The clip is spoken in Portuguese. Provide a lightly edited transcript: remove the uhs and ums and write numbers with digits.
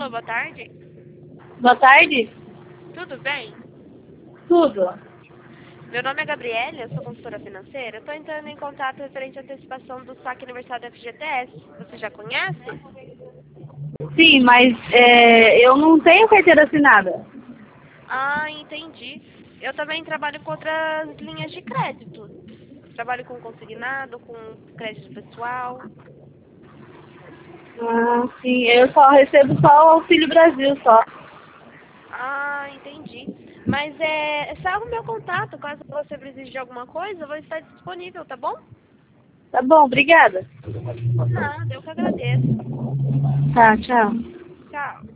Alô, boa tarde. Boa tarde. Tudo bem? Tudo. Meu nome é Gabriela, eu sou consultora financeira. Estou entrando em contato referente à antecipação do saque aniversário do FGTS. Você já conhece? Sim, mas eu não tenho carteira assinada. Ah, entendi. Eu também trabalho com outras linhas de crédito. Trabalho com consignado, com crédito pessoal. Ah, sim, eu só recebo só o Auxílio Brasil, só. Ah, entendi. Mas salve o meu contato, caso você precise de alguma coisa, eu vou estar disponível, tá bom? Tá bom, obrigada. Nada, eu que agradeço. Tá, tchau. Tchau.